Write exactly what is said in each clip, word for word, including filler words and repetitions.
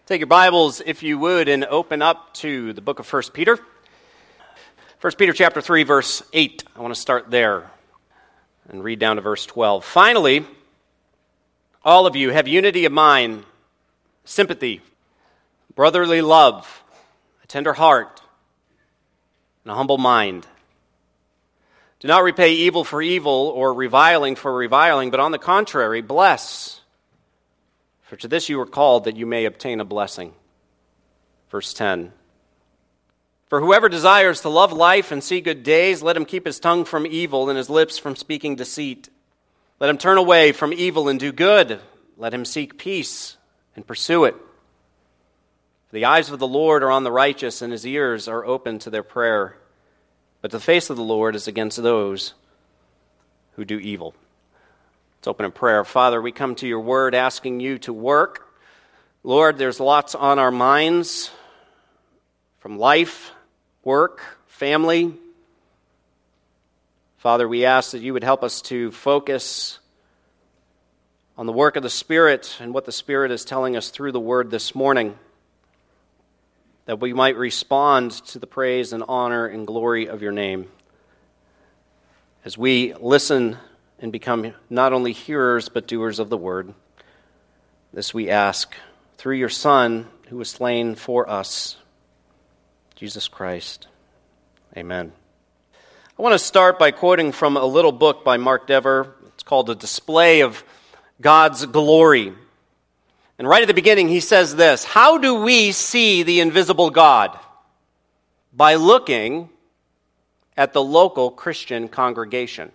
Take your Bibles, if you would, and open up to the book of First Peter. First Peter chapter three, verse eight. I want to start there and read down to verse twelve. Finally, all of you have unity of mind, sympathy, brotherly love, a tender heart, and a humble mind. Do not repay evil for evil or reviling for reviling, but on the contrary, bless. For to this you were called, that you may obtain a blessing. Verse ten. For whoever desires to love life and see good days, let him keep his tongue from evil and his lips from speaking deceit. Let him turn away from evil and do good. Let him seek peace and pursue it. For the eyes of the Lord are on the righteous, and his ears are open to their prayer. But the face of the Lord is against those who do evil. Let's open in prayer. Father, we come to your word asking you to work. Lord, there's lots on our minds from life, work, family. Father, we ask that you would help us to focus on the work of the Spirit and what the Spirit is telling us through the word this morning, that we might respond to the praise and honor and glory of your name as we listen and become not only hearers but doers of the word. This we ask through your Son, who was slain for us, Jesus Christ. Amen. I want to start by quoting from a little book by Mark Dever. It's called A Display of God's Glory. And right at the beginning he says this: how do we see the invisible God? By looking at the local Christian congregation.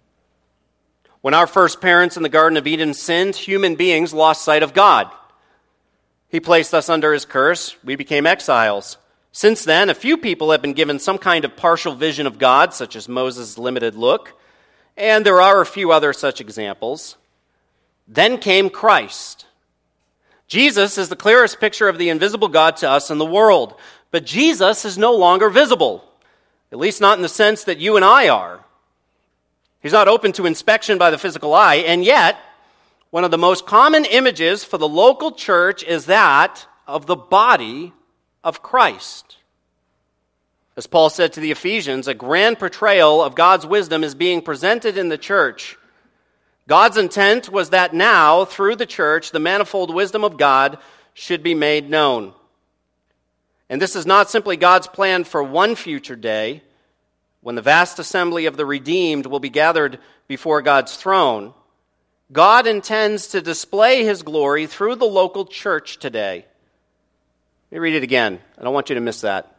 When our first parents in the Garden of Eden sinned, human beings lost sight of God. He placed us under his curse. We became exiles. Since then, a few people have been given some kind of partial vision of God, such as Moses' limited look, and there are a few other such examples. Then came Christ. Jesus is the clearest picture of the invisible God to us in the world, but Jesus is no longer visible, at least not in the sense that you and I are. He's not open to inspection by the physical eye, and yet, one of the most common images for the local church is that of the body of Christ. As Paul said to the Ephesians, a grand portrayal of God's wisdom is being presented in the church. God's intent was that now, through the church, the manifold wisdom of God should be made known. And this is not simply God's plan for one future day, when the vast assembly of the redeemed will be gathered before God's throne. God intends to display his glory through the local church today. Let me read it again. I don't want you to miss that.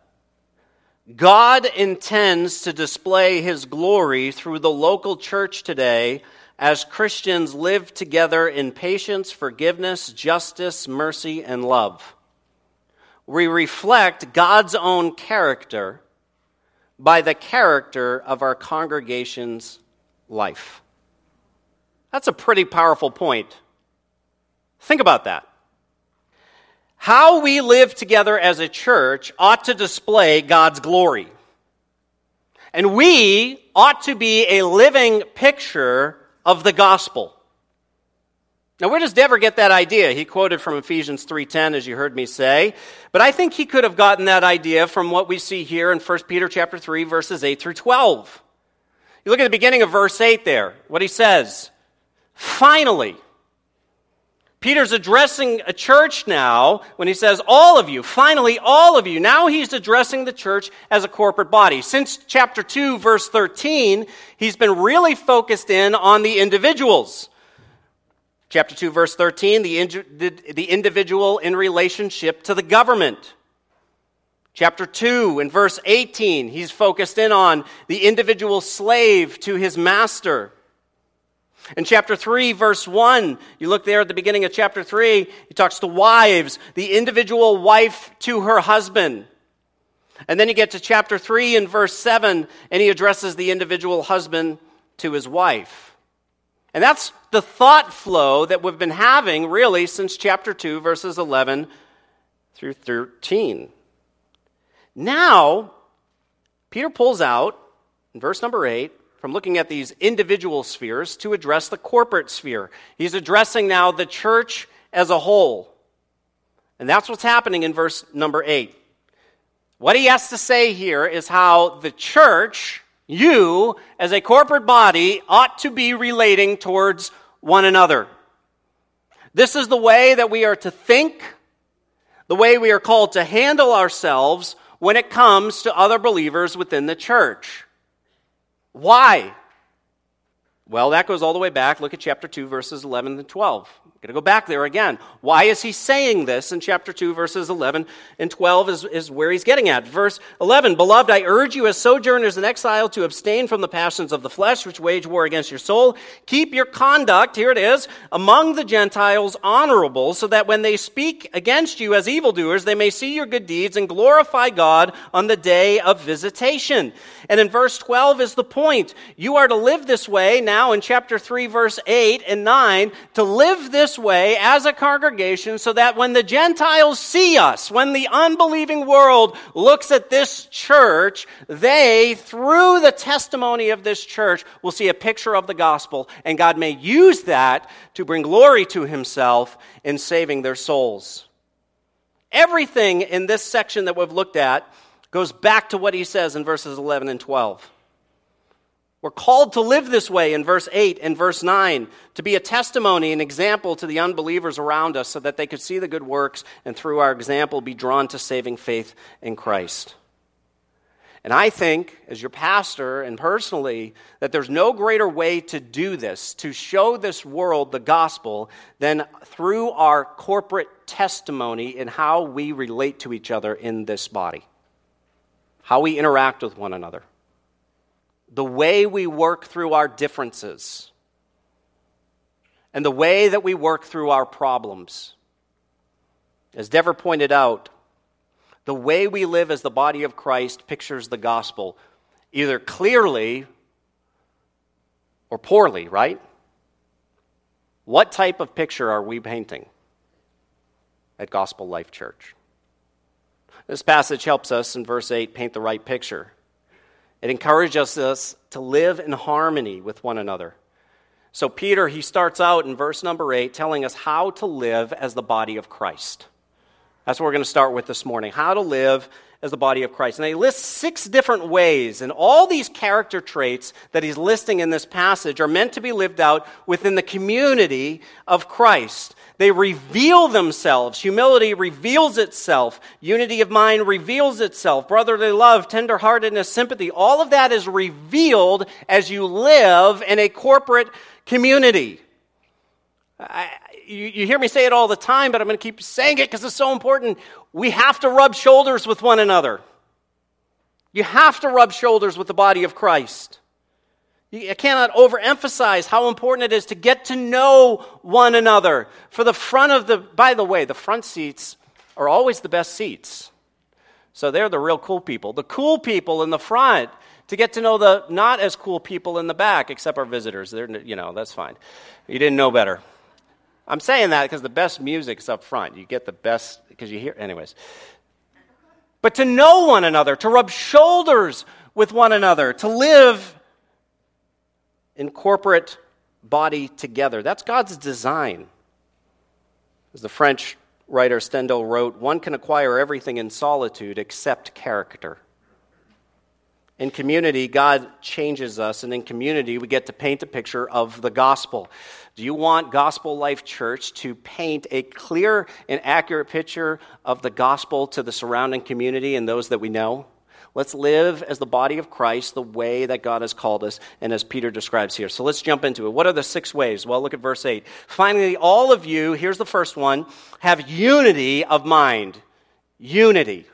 God intends to display his glory through the local church today as Christians live together in patience, forgiveness, justice, mercy, and love. We reflect God's own character by the character of our congregation's life. That's a pretty powerful point. Think about that. How we live together as a church ought to display God's glory. And we ought to be a living picture of the gospel. Now, where does Dever get that idea? He quoted from Ephesians three ten, as you heard me say, but I think he could have gotten that idea from what we see here in First Peter chapter three, verses eight through twelve. You look at the beginning of verse eight there, what he says. Finally, Peter's addressing a church now when he says, all of you, finally, all of you. Now he's addressing the church as a corporate body. Since chapter two, verse thirteen, he's been really focused in on the individuals. Chapter two, verse thirteen, the, indi- the individual in relationship to the government. Chapter two, in verse eighteen, he's focused in on the individual slave to his master. In chapter three, verse one, you look there at the beginning of chapter three, he talks to wives, the individual wife to her husband. And then you get to chapter three and verse seven, and he addresses the individual husband to his wife. And that's the thought flow that we've been having really since chapter two, verses eleven through thirteen. Now, Peter pulls out, in verse number eight, from looking at these individual spheres to address the corporate sphere. He's addressing now the church as a whole. And that's what's happening in verse number eight. What he has to say here is how the church, you, as a corporate body, ought to be relating towards one another. This is the way that we are to think, the way we are called to handle ourselves when it comes to other believers within the church. Why? Well, that goes all the way back. Look at chapter two, verses eleven and twelve. I'm going to go back there again. Why is he saying this in chapter two, verses eleven and twelve is, is where he's getting at. Verse eleven, Beloved, I urge you as sojourners and exile to abstain from the passions of the flesh, which wage war against your soul. Keep your conduct, here it is, among the Gentiles honorable, so that when they speak against you as evildoers, they may see your good deeds and glorify God on the day of visitation. And in verse twelve is the point. You are to live this way now in chapter three, verse eight and nine, to live this way as a congregation so that when the Gentiles see us, when the unbelieving world looks at this church, they, through the testimony of this church, will see a picture of the gospel, and God may use that to bring glory to himself in saving their souls. Everything in this section that we've looked at goes back to what he says in verses eleven and twelve. We're called to live this way in verse eight and verse nine, to be a testimony, an example to the unbelievers around us so that they could see the good works and through our example be drawn to saving faith in Christ. And I think, as your pastor and personally, that there's no greater way to do this, to show this world the gospel, than through our corporate testimony in how we relate to each other in this body, how we interact with one another, the way we work through our differences, and the way that we work through our problems. As Dever pointed out, the way we live as the body of Christ pictures the gospel, either clearly or poorly, right? What type of picture are we painting at Gospel Life Church? This passage helps us in verse eight paint the right picture. It encourages us to live in harmony with one another. So Peter, he starts out in verse number eight telling us how to live as the body of Christ. That's what we're going to start with this morning, how to live as the body of Christ. And he lists six different ways, and all these character traits that he's listing in this passage are meant to be lived out within the community of Christ. They reveal themselves. Humility reveals itself. Unity of mind reveals itself. Brotherly love, tenderheartedness, sympathy, all of that is revealed as you live in a corporate community. I, you, you hear me say it all the time, but I'm going to keep saying it because it's so important. We have to rub shoulders with one another. You have to rub shoulders with the body of Christ. I cannot overemphasize how important it is to get to know one another. For the front of the, by the way, the front seats are always the best seats. So they're the real cool people. The cool people in the front, to get to know the not as cool people in the back, except our visitors. They're, you know, that's fine. You didn't know better. I'm saying that because the best music's up front. You get the best, because you hear, anyways. But to know one another, to rub shoulders with one another, to live in corporate body together. That's God's design. As the French writer Stendhal wrote, one can acquire everything in solitude except character. In community, God changes us, and in community, we get to paint a picture of the gospel. Do you want Gospel Life Church to paint a clear and accurate picture of the gospel to the surrounding community and those that we know? Let's live as the body of Christ the way that God has called us and as Peter describes here. So let's jump into it. What are the six ways? Well, look at verse eight. Finally, all of you, here's the first one, have unity of mind. Unity.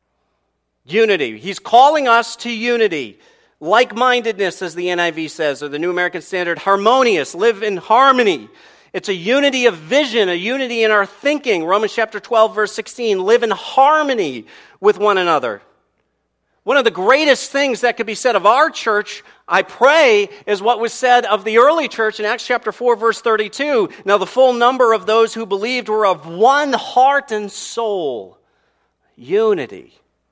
Unity. He's calling us to unity. Like-mindedness, as the N I V says, or the New American Standard, harmonious, live in harmony. It's a unity of vision, a unity in our thinking. Romans chapter twelve, verse sixteen, live in harmony with one another. One of the greatest things that could be said of our church, I pray, is what was said of the early church in Acts chapter four, verse thirty-two. Now the full number of those who believed were of one heart and soul. Unity.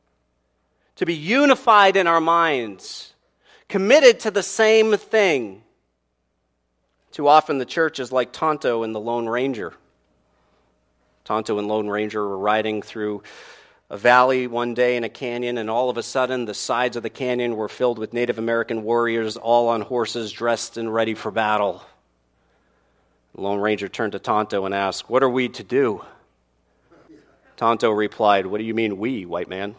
To be unified in our minds. Committed to the same thing. Too often the church is like Tonto and the Lone Ranger. Tonto and Lone Ranger were riding through a valley one day in a canyon, and all of a sudden the sides of the canyon were filled with Native American warriors, all on horses, dressed and ready for battle. The Lone Ranger turned to Tonto and asked, "What are we to do?" Tonto replied, "What do you mean we, white man?"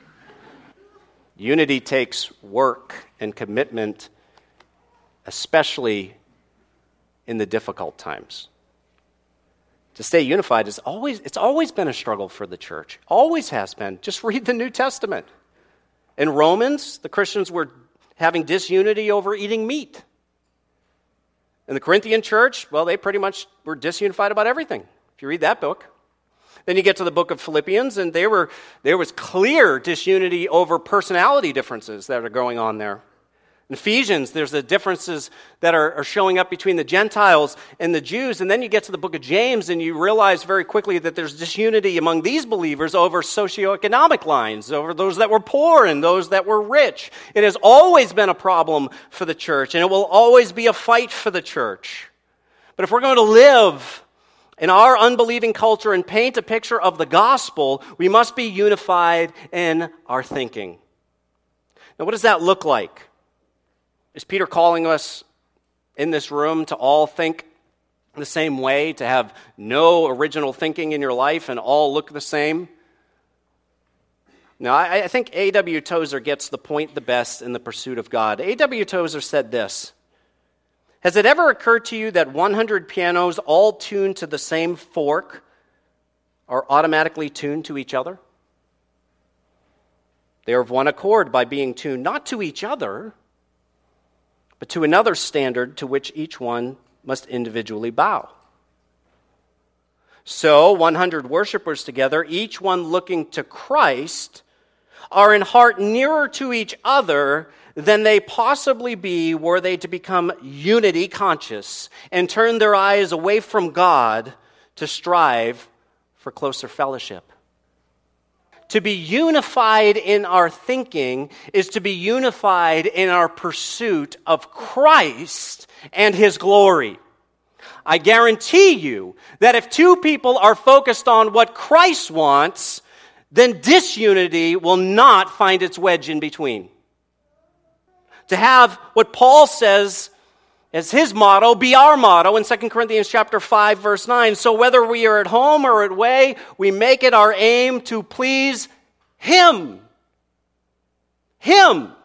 Unity takes work and commitment, especially in the difficult times. To stay unified is always, it's always been a struggle for the church. Always has been. Just read the New Testament. In Romans, the Christians were having disunity over eating meat. In the Corinthian church, well, they pretty much were disunified about everything, if you read that book. Then you get to the book of Philippians, and they were, there was clear disunity over personality differences that are going on there. In Ephesians, there's the differences that are, are showing up between the Gentiles and the Jews. And then you get to the book of James, and you realize very quickly that there's disunity among these believers over socioeconomic lines, over those that were poor and those that were rich. It has always been a problem for the church, and it will always be a fight for the church. But if we're going to live in our unbelieving culture and paint a picture of the gospel, we must be unified in our thinking. Now, what does that look like? Is Peter calling us in this room to all think the same way, to have no original thinking in your life and all look the same? No, I, I think A W Tozer gets the point the best in The Pursuit of God. A W Tozer said this: "Has it ever occurred to you that one hundred pianos all tuned to the same fork are automatically tuned to each other? They are of one accord by being tuned not to each other, but to another standard to which each one must individually bow. So, one hundred worshipers together, each one looking to Christ, are in heart nearer to each other than they possibly be were they to become unity conscious and turn their eyes away from God to strive for closer fellowship." To be unified in our thinking is to be unified in our pursuit of Christ and His glory. I guarantee you that if two people are focused on what Christ wants, then disunity will not find its wedge in between. To have what Paul says as his motto be our motto in Second Corinthians chapter five, verse nine. "So whether we are at home or away, we make it our aim to please Him." Him.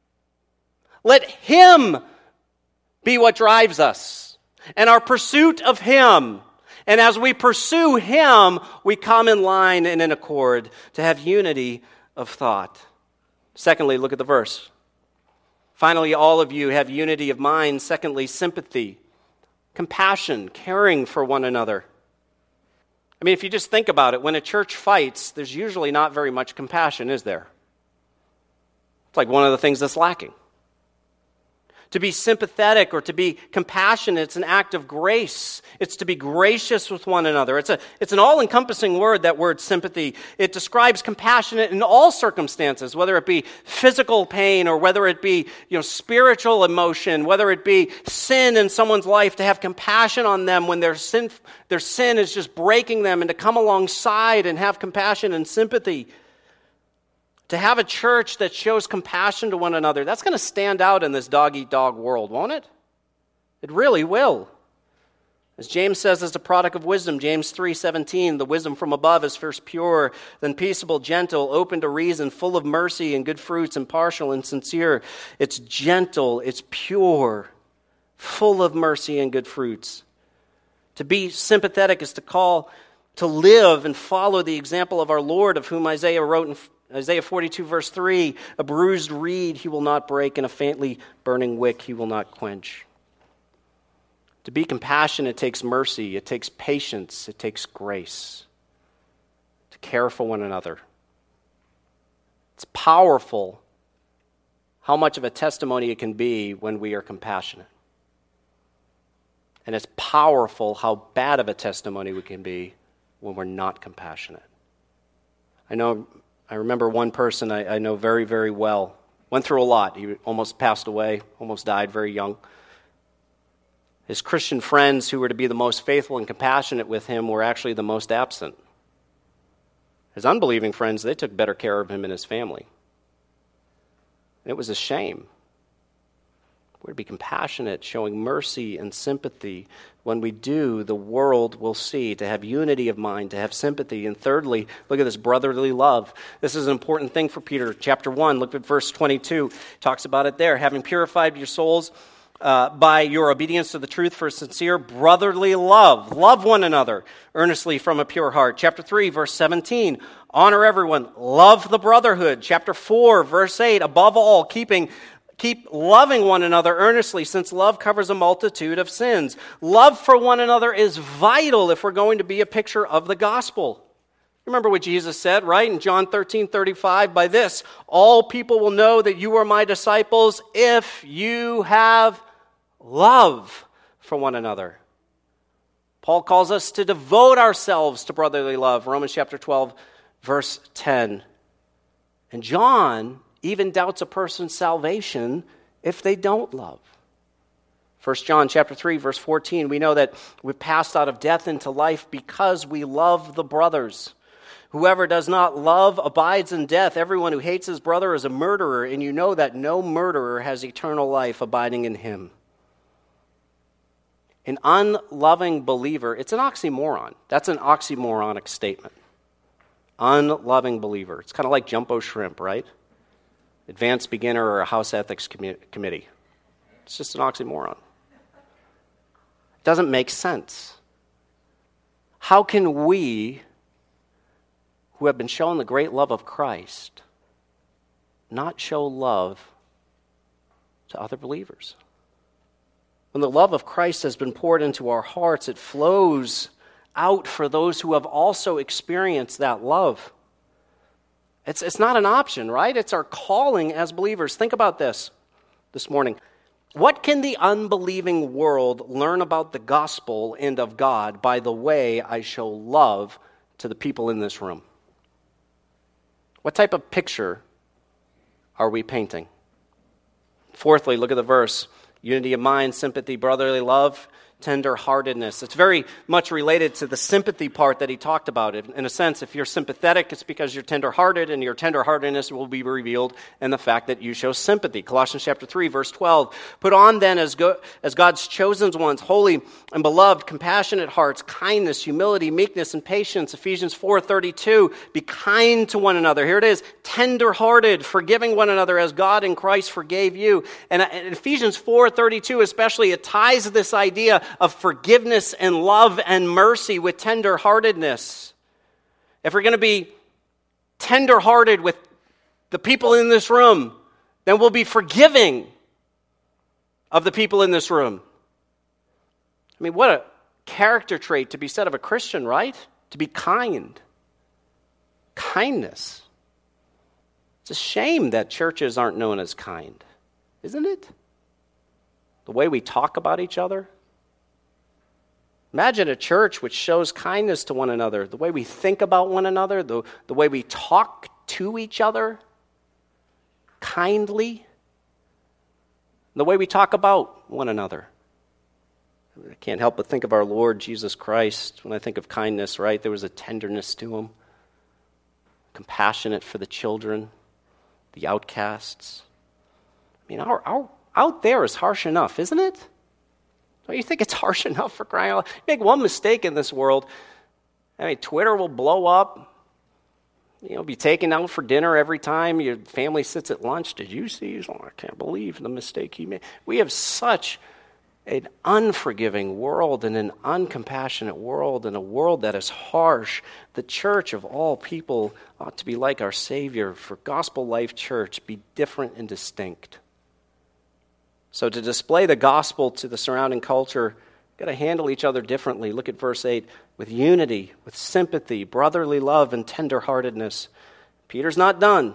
Let Him be what drives us, and our pursuit of Him. And as we pursue Him, we come in line and in accord to have unity of thought. Secondly, look at the verse. "Finally, all of you have unity of mind." Secondly, sympathy, compassion, caring for one another. I mean, if you just think about it, when a church fights, there's usually not very much compassion, is there? It's like one of the things that's lacking. To be sympathetic or to be compassionate, it's an act of grace. It's to be gracious with one another. It's a it's an all-encompassing word, that word sympathy. It describes compassionate in all circumstances, whether it be physical pain or whether it be, you know, spiritual emotion, whether it be sin in someone's life, to have compassion on them when their sin their sin is just breaking them, and to come alongside and have compassion and sympathy. To have a church that shows compassion to one another, that's going to stand out in this dog-eat-dog world, won't it? It really will. As James says, as a product of wisdom, James three seventeen, "The wisdom from above is first pure, then peaceable, gentle, open to reason, full of mercy and good fruits, impartial and sincere." It's gentle, it's pure, full of mercy and good fruits. To be sympathetic is to call, to live and follow the example of our Lord, of whom Isaiah wrote in Isaiah forty-two, verse three, "A bruised reed He will not break, and a faintly burning wick He will not quench." To be compassionate takes mercy, it takes patience, it takes grace. To care for one another. It's powerful how much of a testimony it can be when we are compassionate. And it's powerful how bad of a testimony we can be when we're not compassionate. I know, I remember one person I, I know very, very well. Went through a lot. He almost passed away, almost died very young. His Christian friends who were to be the most faithful and compassionate with him were actually the most absent. His unbelieving friends, they took better care of him and his family. And it was a shame. We're to be compassionate, showing mercy and sympathy. When we do, the world will see, to have unity of mind, to have sympathy. And thirdly, look at this brotherly love. This is an important thing for Peter. Chapter one, look at verse twenty-two. Talks about it there. Having purified your souls uh, by your obedience to the truth for sincere brotherly love. Love one another earnestly from a pure heart. Chapter three, verse seventeen. Honor everyone. Love the brotherhood. Chapter four, verse eight. Above all, keeping Keep loving one another earnestly, since love covers a multitude of sins. Love for one another is vital if we're going to be a picture of the gospel. Remember what Jesus said, right? In John thirteen thirty-five, by this, all people will know that you are my disciples if you have love for one another. Paul calls us to devote ourselves to brotherly love. Romans chapter twelve, verse ten. And John even doubts a person's salvation if they don't love. First John chapter three, verse fourteen, we know that we've passed out of death into life because we love the brothers. Whoever does not love abides in death. Everyone who hates his brother is a murderer, and you know that no murderer has eternal life abiding in him. An unloving believer, it's an oxymoron. That's an oxymoronic statement. Unloving believer. It's kind of like Jumbo Shrimp, right? Advanced beginner or a house ethics commu- committee. It's just an oxymoron. It doesn't make sense. How can we, who have been shown the great love of Christ, not show love to other believers? When the love of Christ has been poured into our hearts, it flows out for those who have also experienced that love. It's, it's not an option, right? It's our calling as believers. Think about this this morning. What can the unbelieving world learn about the gospel and of God by the way I show love to the people in this room? What type of picture are we painting? Fourthly, look at the verse. Unity of mind, sympathy, brotherly love, tender-heartedness. It's very much related to the sympathy part that he talked about. In a sense, if you're sympathetic, it's because you're tender-hearted, and your tender-heartedness will be revealed in the fact that you show sympathy. Colossians chapter three, verse twelve. Put on then as, go, as God's chosen ones, holy and beloved, compassionate hearts, kindness, humility, meekness, and patience. Ephesians four thirty-two. Be kind to one another. Here it is. Tender-hearted, forgiving one another as God in Christ forgave you. And in Ephesians four thirty-two especially, it ties this idea of forgiveness and love and mercy with tender-heartedness. If we're going to be tender-hearted with the people in this room, then we'll be forgiving of the people in this room. I mean, what a character trait to be said of a Christian, right? To be kind. Kindness. It's a shame that churches aren't known as kind, isn't it? The way we talk about each other. Imagine a church which shows kindness to one another, the way we think about one another, the, the way we talk to each other kindly, the way we talk about one another. I can't help but think of our Lord Jesus Christ when I think of kindness, right? There was a tenderness to him, compassionate for the children, the outcasts. I mean, our, our out there is harsh enough, isn't it? Don't you think it's harsh enough for crying out loud? You make one mistake in this world, I mean, Twitter will blow up. You know, be taken out for dinner every time your family sits at lunch. Did you see? Oh, I can't believe the mistake he made. We have such an unforgiving world and an uncompassionate world and a world that is harsh. The church of all people ought to be like our Savior. For Gospel Life Church, be different and distinct. So to display the gospel to the surrounding culture, you've got to handle each other differently. Look at verse eight. With unity, with sympathy, brotherly love, and tenderheartedness. Peter's not done.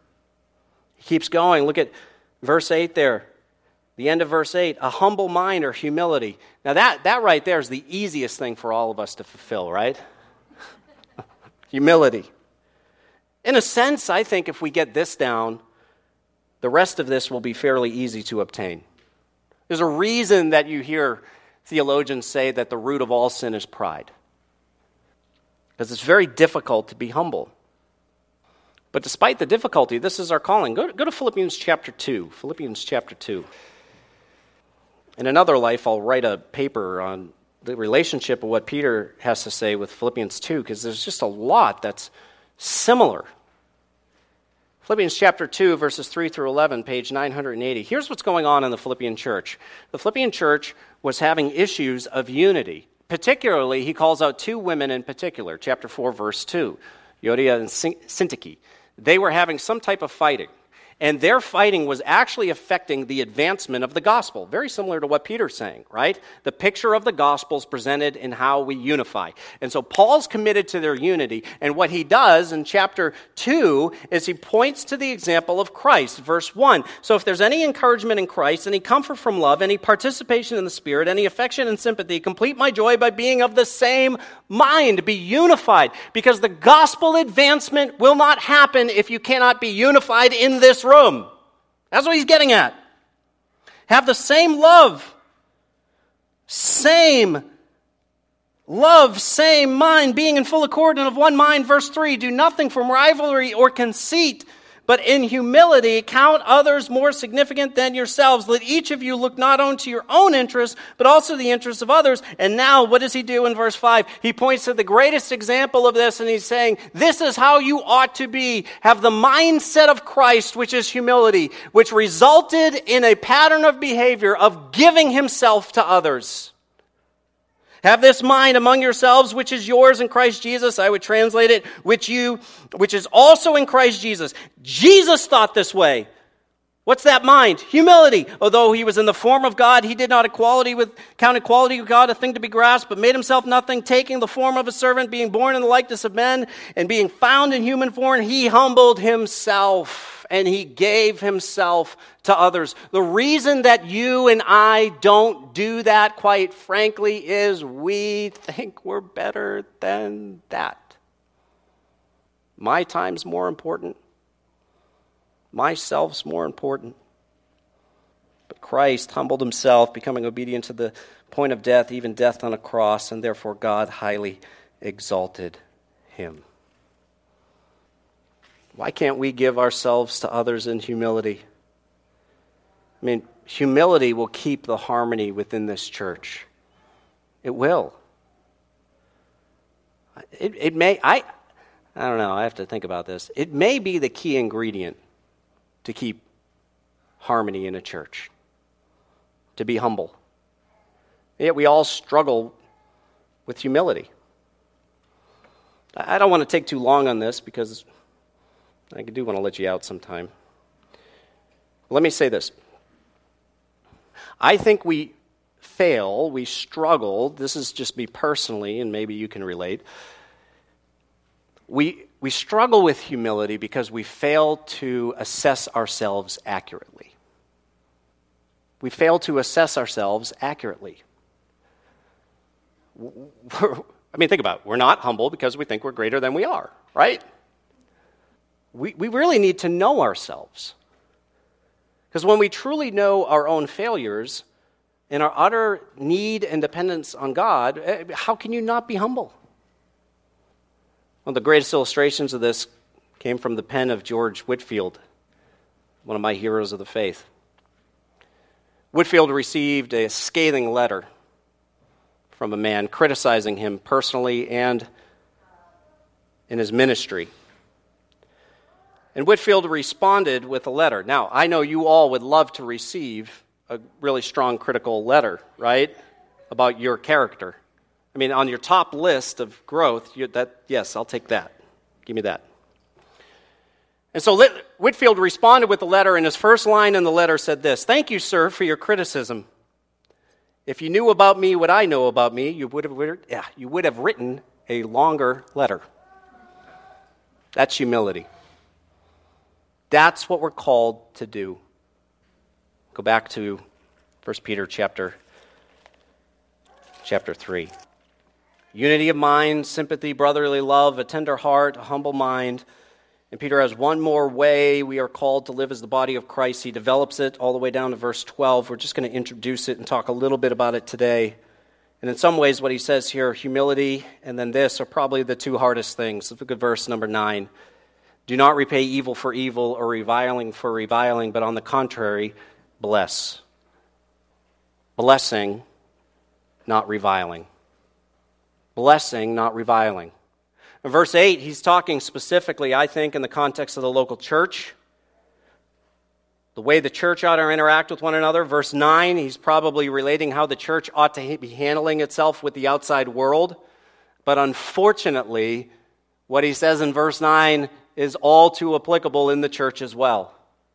He keeps going. Look at verse eight there. The end of verse eight. A humble mind or humility. Now that, that right there is the easiest thing for all of us to fulfill, right? Humility. In a sense, I think if we get this down, the rest of this will be fairly easy to obtain. There's a reason that you hear theologians say that the root of all sin is pride. Because it's very difficult to be humble. But despite the difficulty, this is our calling. Go to, go to Philippians chapter two. Philippians chapter two. In another life, I'll write a paper on the relationship of what Peter has to say with Philippians two, because there's just a lot that's similar. Philippians chapter two, verses three through eleven, page nine hundred eighty. Here's what's going on in the Philippian church. The Philippian church was having issues of unity. Particularly, he calls out two women in particular, chapter four, verse two, Euodia and Syntyche. They were having some type of fighting, and their fighting was actually affecting the advancement of the gospel, very similar to what Peter's saying, right? The picture of the gospel is presented in how we unify. And so Paul's committed to their unity, and what he does in chapter two is he points to the example of Christ, verse one. So if there's any encouragement in Christ, any comfort from love, any participation in the Spirit, any affection and sympathy, complete my joy by being of the same mind, be unified, because the gospel advancement will not happen if you cannot be unified in this room. That's what he's getting at. Have the same love, same love, same mind, being in full accord and of one mind. Verse three, do nothing from rivalry or conceit, but in humility count others more significant than yourselves. Let each of you look not only to your own interests, but also the interests of others. And now, what does he do in verse five? He points to the greatest example of this, and he's saying, this is how you ought to be. Have the mindset of Christ, which is humility, which resulted in a pattern of behavior of giving himself to others. Have this mind among yourselves, which is yours in Christ Jesus. I would translate it, which you, which is also in Christ Jesus. Jesus thought this way. What's that mind? Humility. Although he was in the form of God, he did not equality with, count equality with God a thing to be grasped, but made himself nothing, taking the form of a servant, being born in the likeness of men, and being found in human form, he humbled himself. And he gave himself to others. The reason that you and I don't do that, quite frankly, is we think we're better than that. My time's more important. Myself's more important. But Christ humbled himself, becoming obedient to the point of death, even death on a cross, and therefore God highly exalted him. Why can't we give ourselves to others in humility? I mean, humility will keep the harmony within this church. It will. It, it may, I, I don't know, I have to think about this. It may be the key ingredient to keep harmony in a church, to be humble. Yet we all struggle with humility. I don't want to take too long on this because I do want to let you out sometime. Let me say this. I think we fail, we struggle, this is just me personally, and maybe you can relate. We, we struggle with humility because we fail to assess ourselves accurately. We fail to assess ourselves accurately. We're, I mean, think about it. We're not humble because we think we're greater than we are, right? We we really need to know ourselves. Because when we truly know our own failures and our utter need and dependence on God, how can you not be humble? One of the greatest illustrations of this came from the pen of George Whitefield, one of my heroes of the faith. Whitefield received a scathing letter from a man criticizing him personally and in his ministry. And Whitefield responded with a letter. Now, I know you all would love to receive a really strong critical letter, right, about your character. I mean, on your top list of growth, you, that yes, I'll take that. Give me that. And so Whitefield responded with a letter, and his first line in the letter said this: "Thank you, sir, for your criticism. If you knew about me what I know about me, you would have, yeah, you would have written a longer letter." That's humility. That's what we're called to do. Go back to First Peter chapter, chapter three. Unity of mind, sympathy, brotherly love, a tender heart, a humble mind. And Peter has one more way we are called to live as the body of Christ. He develops it all the way down to verse twelve. We're just going to introduce it and talk a little bit about it today. And in some ways, what he says here, humility and then this, are probably the two hardest things. Look at verse number nine. Do not repay evil for evil or reviling for reviling, but on the contrary, bless. Blessing, not reviling. Blessing, not reviling. In verse eight, he's talking specifically, I think, in the context of the local church, the way the church ought to interact with one another. Verse nine, he's probably relating how the church ought to be handling itself with the outside world. But unfortunately, what he says in verse nine is all too applicable in the church as well.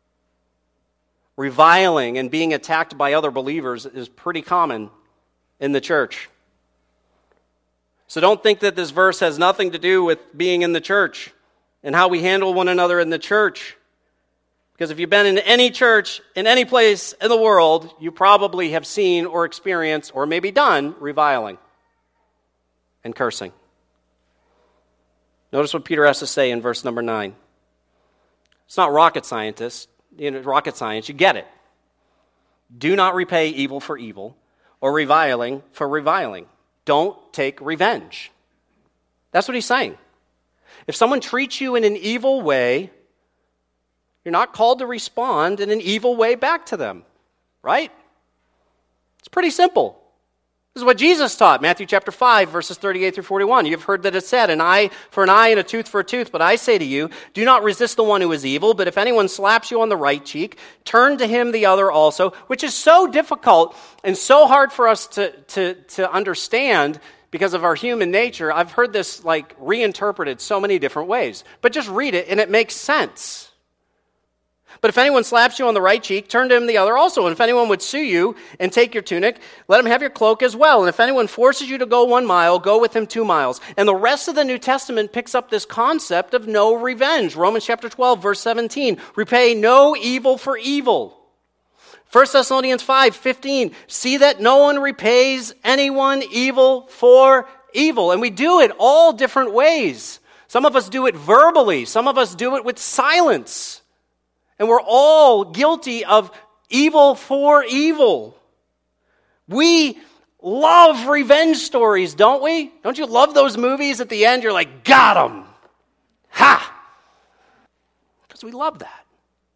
Reviling and being attacked by other believers is pretty common in the church. So don't think that this verse has nothing to do with being in the church and how we handle one another in the church. Because if you've been in any church, in any place in the world, you probably have seen or experienced or maybe done reviling and cursing. Notice what Peter has to say in verse number nine. It's not rocket scientist, you know, rocket science, you get it. Do not repay evil for evil or reviling for reviling. Don't take revenge. That's what he's saying. If someone treats you in an evil way, you're not called to respond in an evil way back to them, right? It's pretty simple. This is what Jesus taught, Matthew chapter five, verses thirty-eight through forty-one. You've heard that it said, an eye for an eye and a tooth for a tooth. But I say to you, do not resist the one who is evil, but if anyone slaps you on the right cheek, turn to him the other also, which is so difficult and so hard for us to, to, to understand because of our human nature. I've heard this like reinterpreted so many different ways. But just read it and it makes sense. But if anyone slaps you on the right cheek, turn to him the other also. And if anyone would sue you and take your tunic, let him have your cloak as well. And if anyone forces you to go one mile, go with him two miles. And the rest of the New Testament picks up this concept of no revenge. Romans chapter twelve, verse seventeen. Repay no evil for evil. First Thessalonians five, fifteen. See that no one repays anyone evil for evil. And we do it all different ways. Some of us do it verbally. Some of us do it with silence. And we're all guilty of evil for evil. We love revenge stories, don't we? Don't you love those movies at the end? You're like, got 'em. Ha! Because we love that.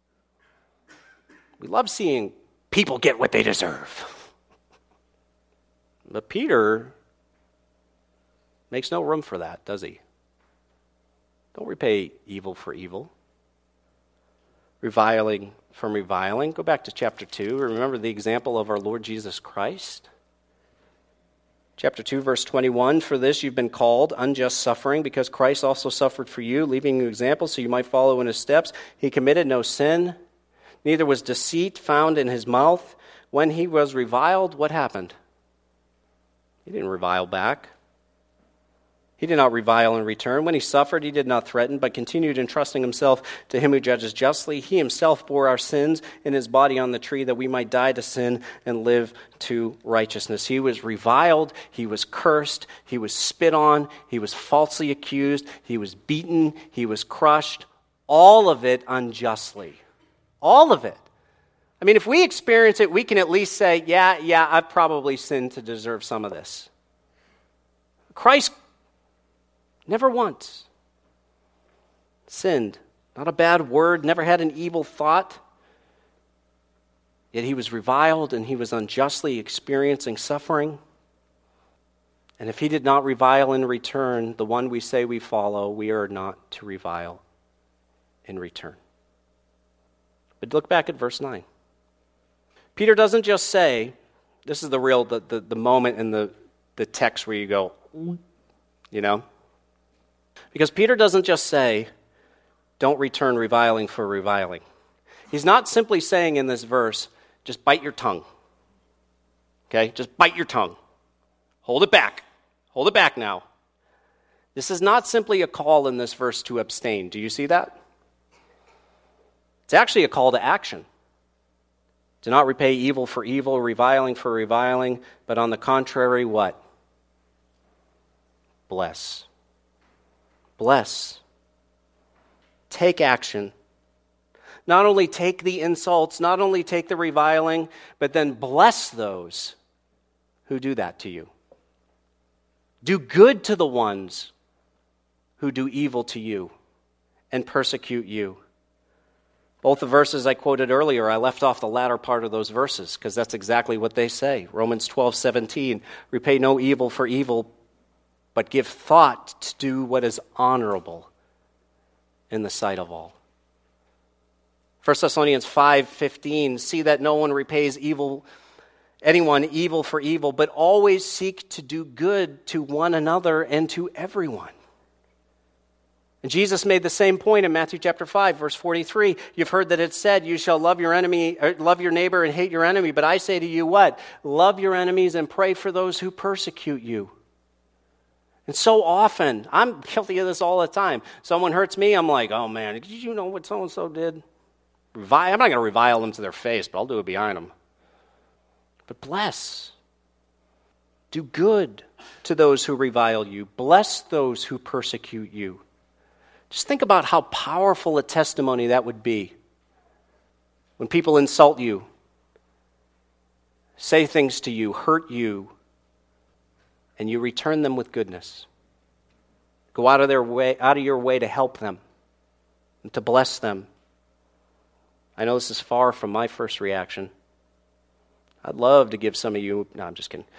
We love seeing people get what they deserve. But Peter makes no room for that, does he? Don't repay evil for evil. Reviling from reviling. Go back to chapter two. Remember the example of our Lord Jesus Christ. Chapter two, verse twenty-one. For this you've been called unjust suffering, because Christ also suffered for you, leaving you example so you might follow in his steps. He committed no sin, neither was deceit found in his mouth. When he was reviled, what happened? He didn't revile back. He did not revile in return. When he suffered, he did not threaten, but continued entrusting himself to him who judges justly. He himself bore our sins in his body on the tree, that we might die to sin and live to righteousness. He was reviled, he was cursed, he was spit on, he was falsely accused, he was beaten, he was crushed, all of it unjustly. All of it. I mean, if we experience it, we can at least say, yeah, yeah, I've probably sinned to deserve some of this. Christ never once sinned. Not a bad word, never had an evil thought. Yet he was reviled and he was unjustly experiencing suffering. And if he did not revile in return, the one we say we follow, we are not to revile in return. But look back at verse nine. Peter doesn't just say, this is the real, the, the, the moment in the, the text where you go, you know? Because Peter doesn't just say, don't return reviling for reviling. He's not simply saying in this verse, just bite your tongue. Okay? Just bite your tongue. Hold it back. Hold it back now. This is not simply a call in this verse to abstain. Do you see that? It's actually a call to action. Do not repay evil for evil, reviling for reviling, but on the contrary, what? Bless. Bless. Take action. Not only take the insults, not only take the reviling, but then bless those who do that to you. Do good to the ones who do evil to you and persecute you. Both the verses I quoted earlier, I left off the latter part of those verses because that's exactly what they say. Romans twelve seventeen, repay no evil for evil, but give thought to do what is honorable in the sight of all. First Thessalonians five fifteen, see that no one repays evil, anyone evil for evil, but always seek to do good to one another and to everyone. And Jesus made the same point in Matthew chapter five, verse forty-three. You've heard that it said, you shall love your enemy, or love your neighbor and hate your enemy. But I say to you what? Love your enemies and pray for those who persecute you. And so often, I'm guilty of this all the time. Someone hurts me, I'm like, oh man, did you know what so-and-so did? Revile, I'm not going to revile them to their face, but I'll do it behind them. But bless. Do good to those who revile you. Bless those who persecute you. Just think about how powerful a testimony that would be when people insult you, say things to you, hurt you, and you return them with goodness. Go out of their way, out of your way to help them and to bless them. I know this is far from my first reaction. I'd love to give some of you, no, I'm just kidding.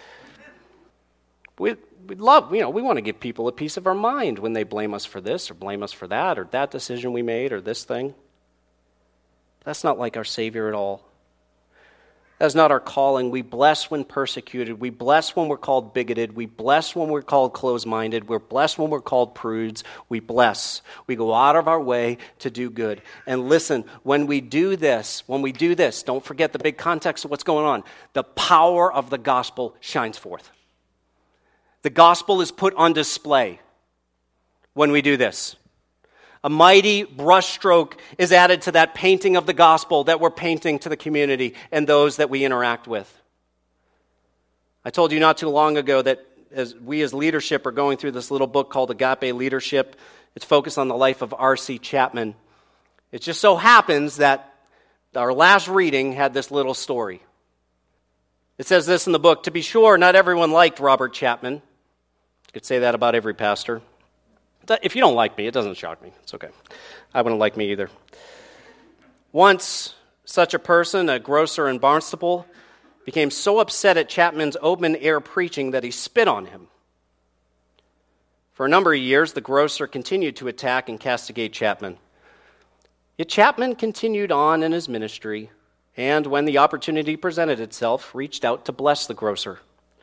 We, we'd love, you know, we want to give people a piece of our mind when they blame us for this or blame us for that or that decision we made or this thing. That's not like our Savior at all. That's not our calling. We bless when persecuted. We bless when we're called bigoted. We bless when we're called closed-minded. We're blessed when we're called prudes. We bless. We go out of our way to do good. And listen, when we do this, when we do this, don't forget the big context of what's going on. The power of the gospel shines forth. The gospel is put on display when we do this. A mighty brushstroke is added to that painting of the gospel that we're painting to the community and those that we interact with. I told you not too long ago that as we as leadership are going through this little book called Agape Leadership. It's focused on the life of R C Chapman. It just so happens that our last reading had this little story. It says this in the book, to be sure, not everyone liked Robert Chapman. You could say that about every pastor. If you don't like me, it doesn't shock me. It's okay. I wouldn't like me either. Once, such a person, a grocer in Barnstable, became so upset at Chapman's open-air preaching that he spit on him. For a number of years, the grocer continued to attack and castigate Chapman. Yet Chapman continued on in his ministry, and when the opportunity presented itself, reached out to bless the grocer.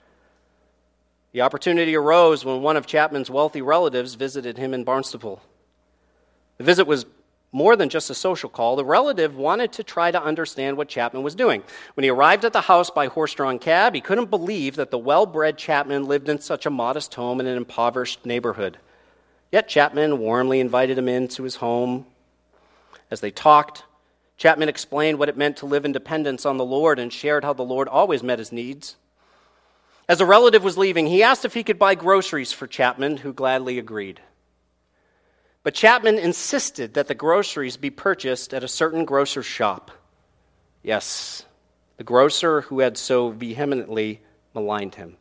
The opportunity arose when one of Chapman's wealthy relatives visited him in Barnstable. The visit was more than just a social call. The relative wanted to try to understand what Chapman was doing. When he arrived at the house by horse-drawn cab, he couldn't believe that the well-bred Chapman lived in such a modest home in an impoverished neighborhood. Yet Chapman warmly invited him into his home. As they talked, Chapman explained what it meant to live in dependence on the Lord and shared how the Lord always met his needs. As the relative was leaving, he asked if he could buy groceries for Chapman, who gladly agreed. But Chapman insisted that the groceries be purchased at a certain grocer's shop. Yes, the grocer who had so vehemently maligned him.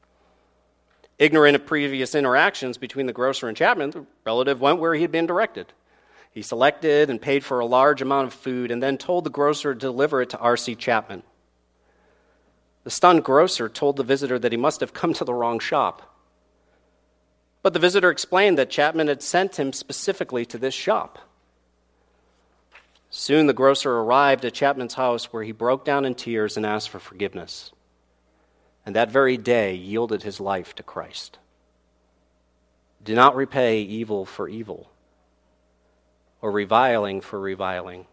Ignorant of previous interactions between the grocer and Chapman, the relative went where he had been directed. He selected and paid for a large amount of food and then told the grocer to deliver it to R C Chapman. The stunned grocer told the visitor that he must have come to the wrong shop. But the visitor explained that Chapman had sent him specifically to this shop. Soon the grocer arrived at Chapman's house, where he broke down in tears and asked for forgiveness. And that very day yielded his life to Christ. Do not repay evil for evil, or reviling for reviling,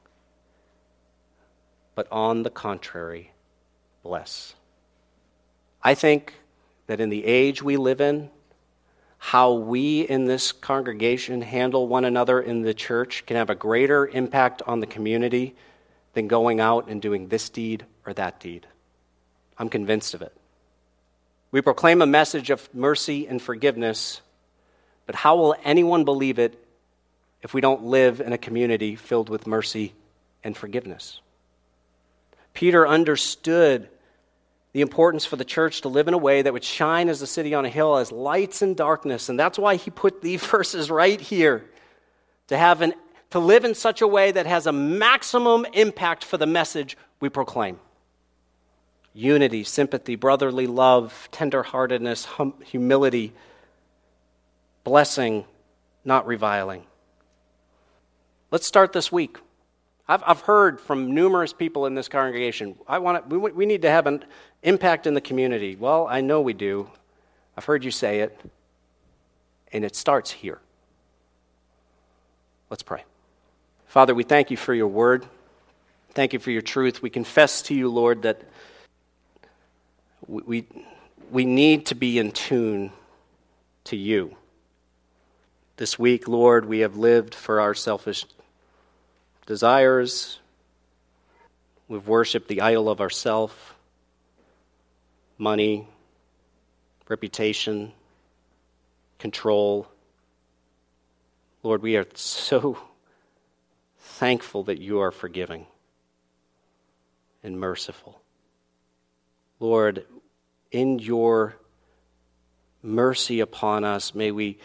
but on the contrary, bless. I think that in the age we live in, how we in this congregation handle one another in the church can have a greater impact on the community than going out and doing this deed or that deed. I'm convinced of it. We proclaim a message of mercy and forgiveness, but how will anyone believe it if we don't live in a community filled with mercy and forgiveness? Peter understood the importance for the church to live in a way that would shine as a city on a hill, as lights in darkness. And that's why he put these verses right here, to have an to live in such a way that has a maximum impact for the message we proclaim. Unity, sympathy, brotherly love, tenderheartedness, hum- humility, blessing, not reviling. Let's start this week. I've, I've heard from numerous people in this congregation, I want to, we, we need to have an impact in the community. Well, I know we do. I've heard you say it. And it starts here. Let's pray. Father, we thank you for your word. Thank you for your truth. We confess to you, Lord, that we, we, we need to be in tune to you. This week, Lord, we have lived for our selfish desires. We've worshiped the idol of ourself, money, reputation, control. Lord, we are so thankful that you are forgiving and merciful. Lord, in your mercy upon us, may we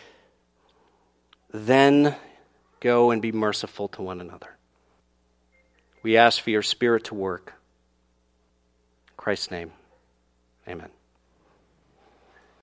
then go and be merciful to one another. We ask for your Spirit to work. In Christ's name, amen.